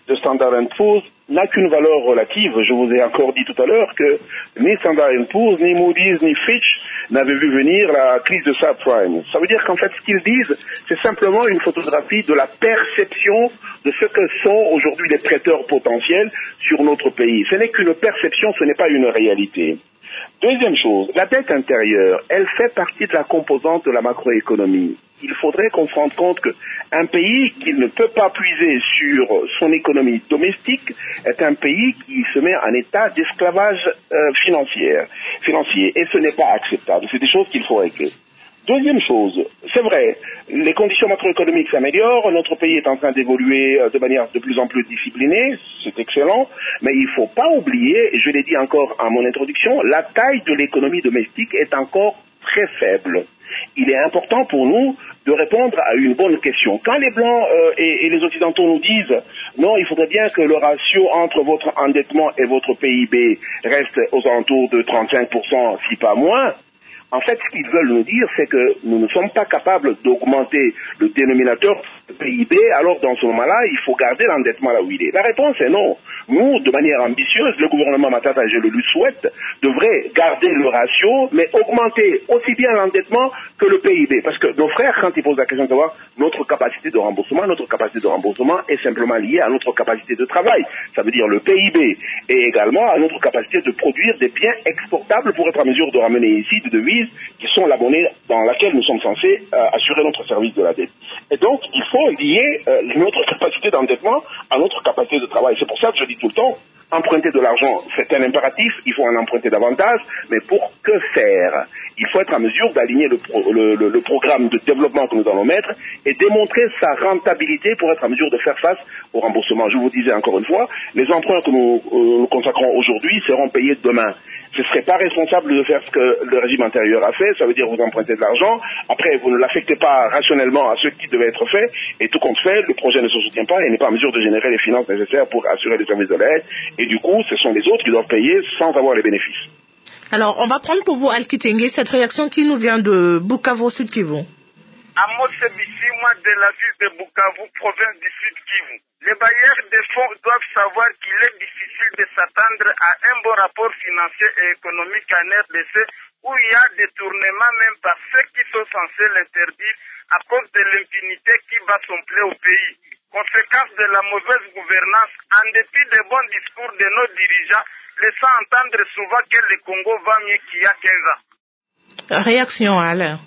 de Standard and Poor's n'a qu'une valeur relative. Je vous ai encore dit tout à l'heure que ni Standard and Poor's, ni Moody's, ni Fitch n'avaient vu venir la crise de subprime. Ça veut dire qu'en fait, ce qu'ils disent, c'est simplement une photographie de la perception de ce que sont aujourd'hui les prêteurs potentiels sur notre pays. Ce n'est qu'une perception, ce n'est pas une réalité. Deuxième chose, la dette intérieure, elle fait partie de la composante de la macroéconomie. Il faudrait qu'on se rende compte qu'un pays qui ne peut pas puiser sur son économie domestique est un pays qui se met en état d'esclavage euh, financier, financier. Et ce n'est pas acceptable. C'est des choses qu'il faut régler. Deuxième chose, c'est vrai, les conditions macroéconomiques s'améliorent, notre pays est en train d'évoluer de manière de plus en plus disciplinée, c'est excellent, mais il ne faut pas oublier, et je l'ai dit encore en mon introduction, la taille de l'économie domestique est encore très faible. Il est important pour nous de répondre à une bonne question. Quand les Blancs euh, et, et les Occidentaux nous disent « Non, il faudrait bien que le ratio entre votre endettement et votre P I B reste aux alentours de trente-cinq pour cent, si pas moins », en fait, ce qu'ils veulent nous dire, c'est que nous ne sommes pas capables d'augmenter le dénominateur P I B, alors dans ce moment-là, il faut garder l'endettement là où il est. La réponse est non. Nous, de manière ambitieuse, le gouvernement Matata, je le lui souhaite, devrait garder le ratio, mais augmenter aussi bien l'endettement que le P I B. Parce que nos frères, quand ils posent la question de savoir notre capacité de remboursement, notre capacité de remboursement est simplement liée à notre capacité de travail. Ça veut dire le P I B et également à notre capacité de produire des biens exportables pour être en mesure de ramener ici des devises qui sont la monnaie dans laquelle nous sommes censés euh, assurer notre service de la dette. Et donc, il faut lier euh, notre capacité d'endettement à notre capacité de travail. C'est pour ça que je dis tout le temps, emprunter de l'argent, c'est un impératif, il faut en emprunter davantage, mais pour que faire? Il faut être en mesure d'aligner le, pro, le, le, le programme de développement que nous allons mettre et démontrer sa rentabilité pour être en mesure de faire face au remboursement. Je vous disais encore une fois, les emprunts que nous, euh, nous consacrons aujourd'hui seront payés demain. Ce ne serait pas responsable de faire ce que le régime antérieur a fait, ça veut dire vous empruntez de l'argent, après vous ne l'affectez pas rationnellement à ce qui devait être fait, et tout compte fait, le projet ne se soutient pas et n'est pas en mesure de générer les finances nécessaires pour assurer les services de l'aide, et du coup, ce sont les autres qui doivent payer sans avoir les bénéfices. Alors, on va prendre pour vous, Al-Kitenge, cette réaction qui nous vient de Bukavu, Sud Kivu. Amos Sebissi, moi de la ville de Bukavu, province du Sud Kivu. Les bailleurs de fonds doivent savoir qu'il est difficile de s'attendre à un bon rapport financier et économique en R D C où il y a détournement même par ceux qui sont censés l'interdire à cause de l'impunité qui bat son plaies au pays. Conséquence de la mauvaise gouvernance, en dépit des bons discours de nos dirigeants, laissant entendre souvent que le Congo va mieux qu'il y a quinze ans. Réaction, Alain.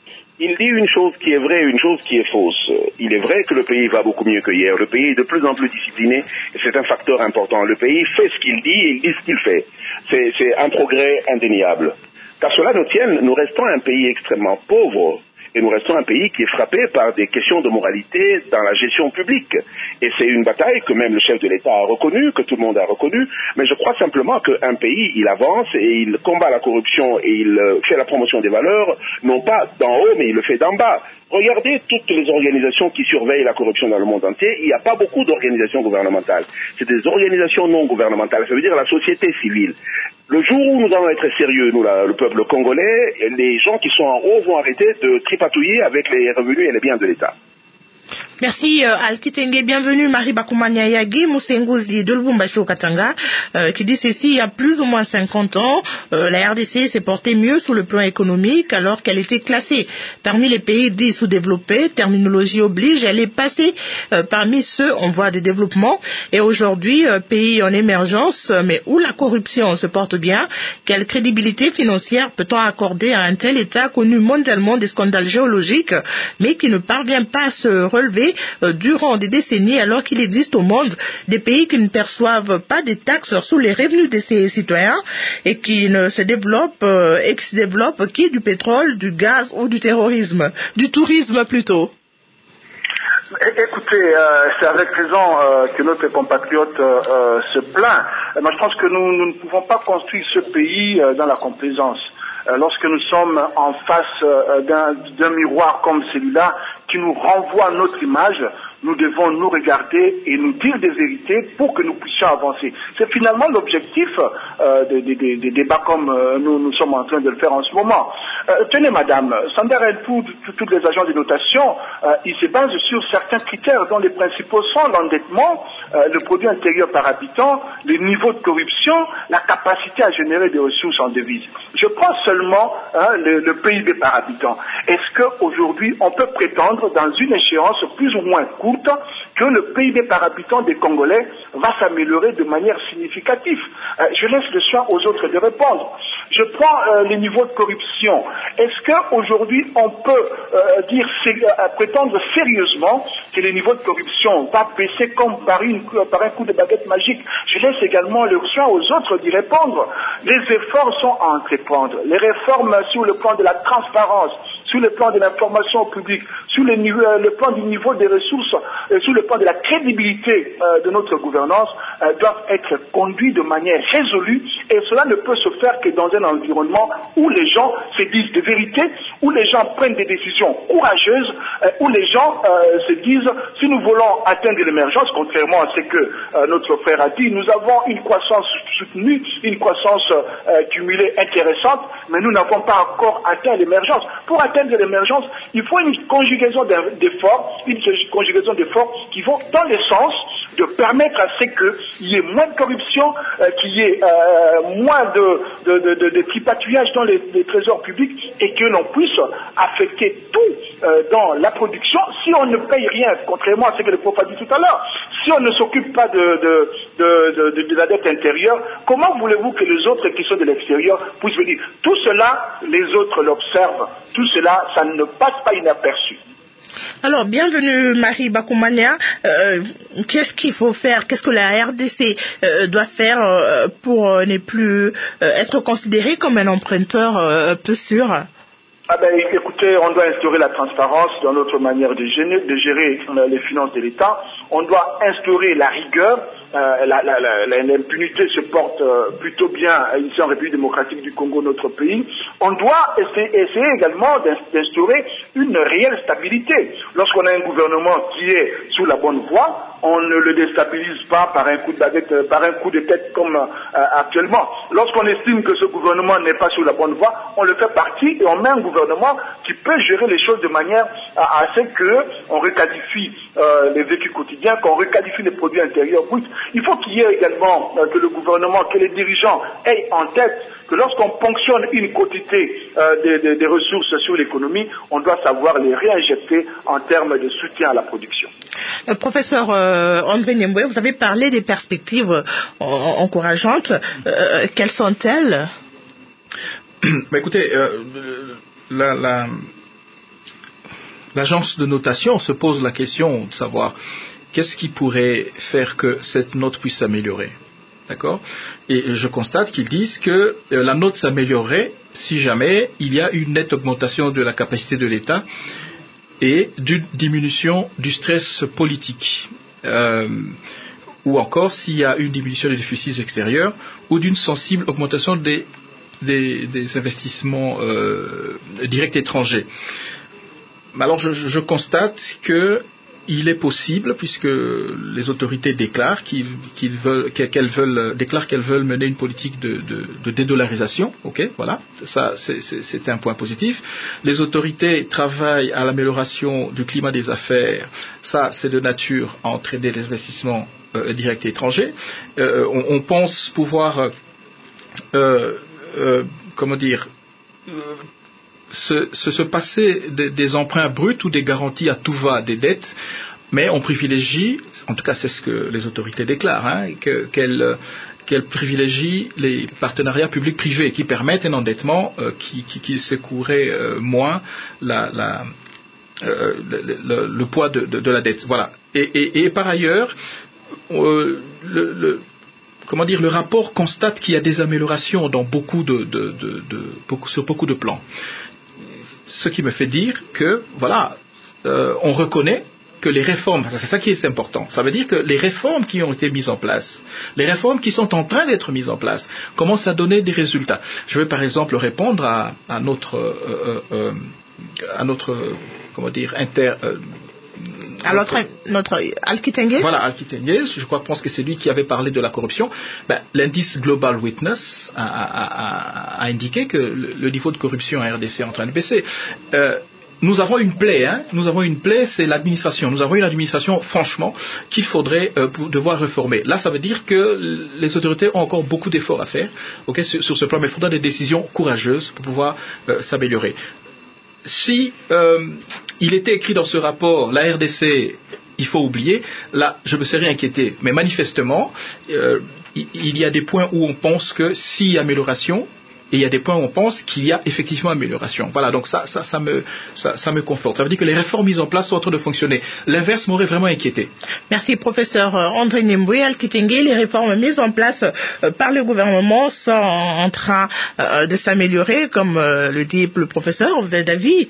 Il dit une chose qui est vraie et une chose qui est fausse. Il est vrai que le pays va beaucoup mieux que hier. Le pays est de plus en plus discipliné et c'est un facteur important. Le pays fait ce qu'il dit et il dit ce qu'il fait. C'est, c'est un progrès indéniable. Qu'à cela ne tienne, nous restons un pays extrêmement pauvre. Et nous restons un pays qui est frappé par des questions de moralité dans la gestion publique. Et c'est une bataille que même le chef de l'État a reconnue, que tout le monde a reconnue. Mais je crois simplement qu'un pays, il avance et il combat la corruption et il fait la promotion des valeurs, non pas d'en haut, mais il le fait d'en bas. Regardez toutes les organisations qui surveillent la corruption dans le monde entier. Il n'y a pas beaucoup d'organisations gouvernementales. C'est des organisations non gouvernementales. Ça veut dire la société civile. Le jour où nous allons être sérieux, nous, la, le peuple congolais, les gens qui sont en haut vont arrêter de tripatouiller avec les revenus et les biens de l'État. Merci euh, Al-Kitenge, bienvenue Marie Bakoumania Yagi, Moussengozi de Lubumbashi au Katanga, euh, qui dit ceci, il y a plus ou moins cinquante ans, euh, la R D C s'est portée mieux sur le plan économique alors qu'elle était classée parmi les pays dits sous-développés, terminologie oblige, elle est passée euh, parmi ceux en voie de développement et aujourd'hui, euh, pays en émergence, mais où la corruption se porte bien, quelle crédibilité financière peut-on accorder à un tel État connu mondialement des scandales géologiques, mais qui ne parvient pas à se relever durant des décennies alors qu'il existe au monde des pays qui ne perçoivent pas des taxes sur les revenus de ses citoyens et qui ne se développent euh, et qui se développent qui du pétrole, du gaz ou du terrorisme, du tourisme plutôt. Écoutez, euh, c'est avec raison euh, que notre compatriote euh, se plaint. Moi, je pense que nous, nous ne pouvons pas construire ce pays euh, dans la complaisance. Euh, lorsque nous sommes en face euh, d'un, d'un miroir comme celui-là qui nous renvoie à notre image, nous devons nous regarder et nous dire des vérités pour que nous puissions avancer. C'est finalement l'objectif euh, des, des, des, des débats comme euh, nous, nous sommes en train de le faire en ce moment. Euh, tenez madame, Standard and Poor's, tous les agents de notation, euh, ils se basent sur certains critères dont les principaux sont l'endettement, euh, le produit intérieur par habitant, le niveau de corruption, la capacité à générer des ressources en devises. Je prends seulement hein, le, le P I B par habitant. Est-ce qu'aujourd'hui, on peut prétendre, dans une échéance plus ou moins courte, que le P I B par habitant des Congolais va s'améliorer de manière significative? euh, Je laisse le soin aux autres de répondre. Je prends euh, les niveaux de corruption. Est-ce qu'aujourd'hui, on peut euh, dire, euh, prétendre sérieusement que les niveaux de corruption va baisser comme par, une, par un coup de baguette magique? Je laisse également le soin aux autres d'y répondre. Les efforts sont à entreprendre. Les réformes sur le plan de la transparence, sur le plan de l'information au public, sur le, niveau, euh, le plan du niveau des ressources, euh, sur le plan de la crédibilité euh, de notre gouvernance, euh, doivent être conduits de manière résolue, et cela ne peut se faire que dans un environnement où les gens se disent de vérité, où les gens prennent des décisions courageuses, euh, où les gens euh, se disent, si nous voulons atteindre l'émergence, contrairement à ce que euh, notre frère a dit, nous avons une croissance soutenue, une croissance euh, cumulée intéressante, mais nous n'avons pas encore atteint l'émergence. Pour atteindre l'émergence, il faut une conjugaison d'efforts, une conjugaison d'efforts qui vont dans le sens de permettre à ce qu'il y ait moins de corruption, euh, qu'il y ait euh, moins de, de, de, de, de tripatouillage dans les, les trésors publics, et que l'on puisse affecter tout euh, dans la production. Si on ne paye rien, contrairement à ce que le prof a dit tout à l'heure, si on ne s'occupe pas de, de, de, de, de la dette intérieure, comment voulez-vous que les autres qui sont de l'extérieur puissent venir? Tout cela, les autres l'observent. Tout cela, ça ne passe pas inaperçu. Alors, bienvenue Marie Bakoumania. Euh, qu'est-ce qu'il faut faire? Qu'est-ce que la R D C euh, doit faire euh, pour euh, ne plus euh, être considéré comme un emprunteur euh, peu sûr? Ah ben, écoutez, on doit instaurer la transparence dans notre manière de gérer, de gérer les finances de l'État. On doit instaurer la rigueur. Euh, la, la, la, l'impunité se porte euh, plutôt bien ici en République démocratique du Congo, notre pays. On doit essayer, essayer également d'instaurer une réelle stabilité. Lorsqu'on a un gouvernement qui est sous la bonne voie, on ne le déstabilise pas par un coup de baguette, par un coup de tête comme euh, actuellement. Lorsqu'on estime que ce gouvernement n'est pas sur la bonne voie, on le fait partie et on met un gouvernement qui peut gérer les choses de manière à, à ce qu'on requalifie euh, les vécus quotidiens, qu'on requalifie les produits intérieurs bruts. Il faut qu'il y ait également euh, que le gouvernement, que les dirigeants aient en tête que lorsqu'on ponctionne une quantité euh, des, des, des ressources sur l'économie, on doit savoir les réinjecter en termes de soutien à la production. Euh, professeur euh, André Niemboué, vous avez parlé des perspectives euh, encourageantes. Euh, quelles sont-elles? Bah, écoutez, euh, la, la, l'agence de notation se pose la question de savoir qu'est-ce qui pourrait faire que cette note puisse s'améliorer. D'accord? Et je constate qu'ils disent que euh, la note s'améliorerait si jamais il y a une nette augmentation de la capacité de l'État et d'une diminution du stress politique. Euh, ou encore s'il y a une diminution des déficits extérieurs ou d'une sensible augmentation des, des, des investissements euh, directs étrangers. Alors je, je constate que il est possible, puisque les autorités déclarent qu'ils, qu'ils veulent, qu'elles veulent, déclarent qu'elles veulent mener une politique de, de, de dédollarisation. Ok, voilà, ça c'est, c'est, c'est un point positif. Les autorités travaillent à l'amélioration du climat des affaires. Ça, c'est de nature à entraîner les investissements euh, directs et étrangers. Euh, on, on pense pouvoir, euh, euh, comment dire. Euh, Se, se, se passer des, des emprunts bruts ou des garanties à tout va des dettes, mais on privilégie, en tout cas c'est ce que les autorités déclarent, hein, que, qu'elles, qu'elles privilégient les partenariats publics-privés qui permettent un endettement euh, qui, qui, qui secouerait euh, moins la, la, euh, le, le, le poids de, de, de la dette. Voilà. Et, et, et par ailleurs, euh, le, le comment dire, le rapport constate qu'il y a des améliorations dans beaucoup de, de, de, de beaucoup, sur beaucoup de plans. Ce qui me fait dire que, voilà, euh, on reconnaît que les réformes, c'est ça qui est important, ça veut dire que les réformes qui ont été mises en place, les réformes qui sont en train d'être mises en place, commencent à donner des résultats. Je vais par exemple répondre à, à notre, euh, euh, à notre, comment dire, inter... Euh, Alors, notre, notre Alkitenge. Voilà, Alkitenge, je crois, pense que c'est lui qui avait parlé de la corruption. Ben, l'indice Global Witness a, a, a, a indiqué que le, le niveau de corruption en R D C est en train de baisser. Euh, nous avons une plaie, hein, nous avons une plaie, c'est l'administration. Nous avons une administration, franchement, qu'il faudrait euh, pour devoir réformer. Là, ça veut dire que les autorités ont encore beaucoup d'efforts à faire, okay, sur, sur ce plan, mais il faudra des décisions courageuses pour pouvoir euh, s'améliorer. Si euh, il était écrit dans ce rapport, la R D C, il faut oublier, là, je me serais inquiété. Mais manifestement, euh, il y a des points où on pense que s'il y a amélioration, et il y a des points où on pense qu'il y a effectivement amélioration. Voilà, donc ça, ça, ça, me, ça, ça me conforte. Ça veut dire que les réformes mises en place sont en train de fonctionner. L'inverse m'aurait vraiment inquiété. Merci, professeur André Nimboué Alkitingue. Les réformes mises en place par le gouvernement sont en train de s'améliorer, comme le dit le professeur. Vous êtes d'avis?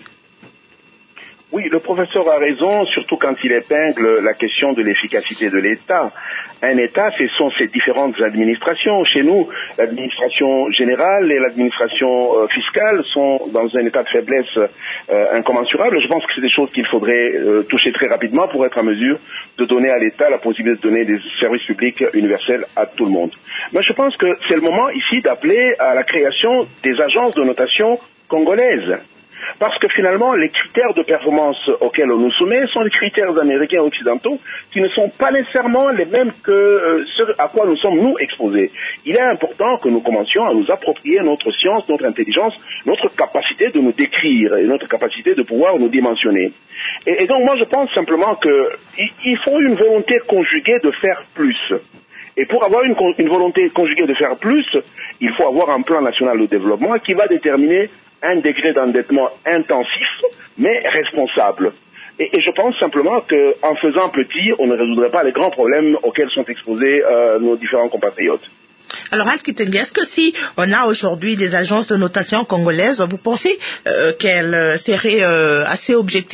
Oui, le professeur a raison, surtout quand il épingle la question de l'efficacité de l'État. Un État, ce sont ses différentes administrations. Chez nous, l'administration générale et l'administration euh, fiscale sont dans un état de faiblesse euh, incommensurable. Je pense que c'est des choses qu'il faudrait euh, toucher très rapidement pour être en mesure de donner à l'État la possibilité de donner des services publics universels à tout le monde. Mais je pense que c'est le moment ici d'appeler à la création des agences de notation congolaises. Parce que finalement, les critères de performance auxquels on nous soumet sont des critères américains occidentaux qui ne sont pas nécessairement les mêmes que euh, ce à quoi nous sommes, nous, exposés. Il est important que nous commencions à nous approprier notre science, notre intelligence, notre capacité de nous décrire et notre capacité de pouvoir nous dimensionner. Et, et donc, moi, je pense simplement qu'il faut une volonté conjuguée de faire plus. Et pour avoir une, une volonté conjuguée de faire plus, il faut avoir un plan national de développement qui va déterminer un degré d'endettement intensif, mais responsable. Et, et je pense simplement qu'en faisant petit, on ne résoudrait pas les grands problèmes auxquels sont exposés euh, nos différents compatriotes. Alors, Alkitingue, est-ce que si on a aujourd'hui des agences de notation congolaises, vous pensez euh, qu'elles seraient euh, assez objectives ?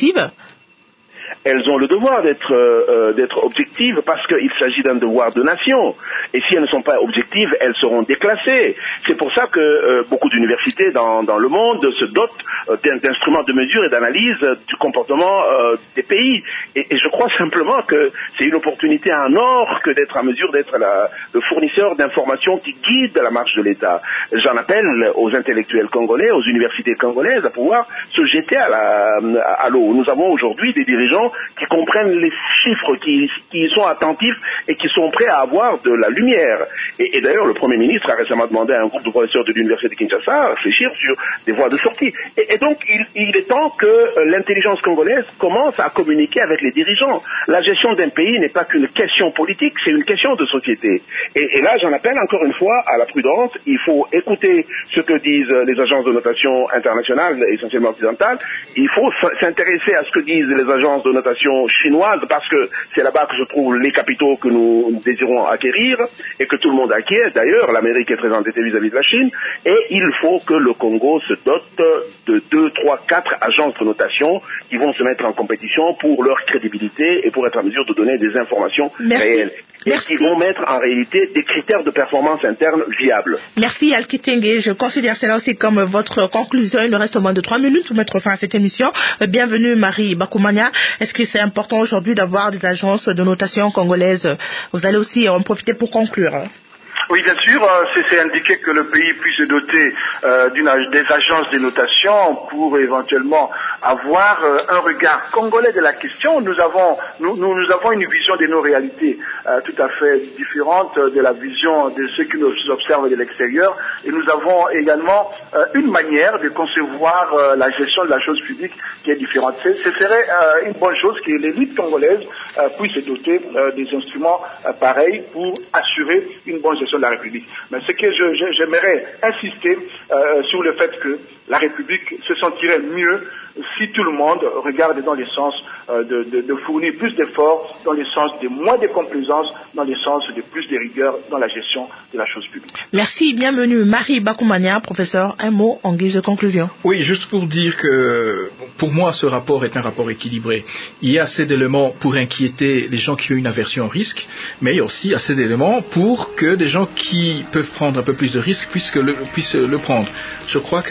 Elles ont le devoir d'être euh, d'être objectives parce qu'il s'agit d'un devoir de nation. Et si elles ne sont pas objectives, elles seront déclassées. C'est pour ça que euh, beaucoup d'universités dans, dans le monde se dotent euh, d'instruments de mesure et d'analyse du comportement euh, des pays. Et, et je crois simplement que c'est une opportunité en or que d'être en mesure d'être la, le fournisseur d'informations qui guide la marche de l'État. J'en appelle aux intellectuels congolais, aux universités congolaises à pouvoir se jeter à, la, à l'eau. Nous avons aujourd'hui des dirigeants qui comprennent les chiffres, qui, qui sont attentifs et qui sont prêts à avoir de la lumière. Et, et d'ailleurs, le Premier ministre a récemment demandé à un groupe de professeurs de l'Université de Kinshasa à réfléchir sur des voies de sortie. Et, et donc, il, il est temps que l'intelligence congolaise commence à communiquer avec les dirigeants. La gestion d'un pays n'est pas qu'une question politique, c'est une question de société. Et, et là, j'en appelle encore une fois à la prudence. Il faut écouter ce que disent les agences de notation internationales, essentiellement occidentales. Il faut s'intéresser à ce que disent les agences de notation chinoises, parce que c'est là-bas que je trouve les capitaux que nous désirons acquérir et que tout le monde acquiert. D'ailleurs, l'Amérique est très endettée vis-à-vis de la Chine et il faut que le Congo se dote de deux, trois, quatre agences de notation qui vont se mettre en compétition pour leur crédibilité et pour être en mesure de donner des informations Merci. réelles. Et Merci. qui vont mettre en réalité des critères de performance interne viables. Merci Alkitingue. Je considère cela aussi comme votre conclusion. Il nous reste moins de trois minutes pour mettre fin à cette émission. Bienvenue Marie Bakoumania. Est-ce que c'est important aujourd'hui d'avoir des agences de notation congolaises? Vous allez aussi en profiter pour conclure. Oui, bien sûr, c'est indiqué que le pays puisse se doter euh, d'une des agences de notation pour éventuellement avoir euh, un regard congolais de la question. Nous avons, nous, nous, nous avons une vision de nos réalités euh, tout à fait différente de la vision de ceux qui nous observent de l'extérieur. Et nous avons également euh, une manière de concevoir euh, la gestion de la chose publique qui est différente. Ce serait euh, une bonne chose que l'élite congolaise euh, puisse se doter euh, des instruments euh, pareils pour assurer une bonne gestion de la République. Mais ce que je, je, j'aimerais insister euh, sur le fait que la République se sentirait mieux si tout le monde regarde dans le sens euh, de, de, de fournir plus d'efforts, dans le sens de moins de complaisance, dans le sens de plus de rigueur dans la gestion de la chose publique. Merci, bienvenue Marie Bakoumania, professeur. Un mot en guise de conclusion. Oui, juste pour dire que pour moi ce rapport est un rapport équilibré. Il y a assez d'éléments pour inquiéter les gens qui ont une aversion au risque, mais il y a aussi assez d'éléments pour que des gens qui peuvent prendre un peu plus de risques puissent le, puissent le prendre. Je crois que la, la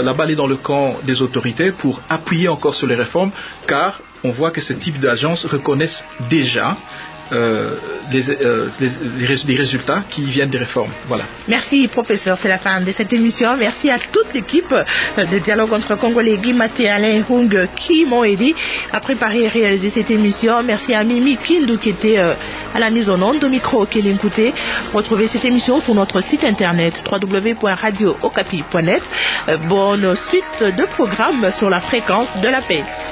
la balle est dans le camp des autorités pour appuyer encore sur les réformes, car on voit que ce type d'agences reconnaissent déjà Euh, les, euh, les, les résultats qui viennent des réformes. Voilà. Merci professeur, c'est la fin de cette émission. Merci à toute l'équipe de Dialogue entre Congolais, Guy Maté, Alain Hung, qui m'ont aidé à préparer et réaliser cette émission. Merci à Mimi Kindu qui était euh, à la mise en onde, au micro qui l'écoutait. Retrouvez cette émission sur notre site internet w w w point radio okapi point net. Euh, bonne suite de programmes sur la fréquence de la paix.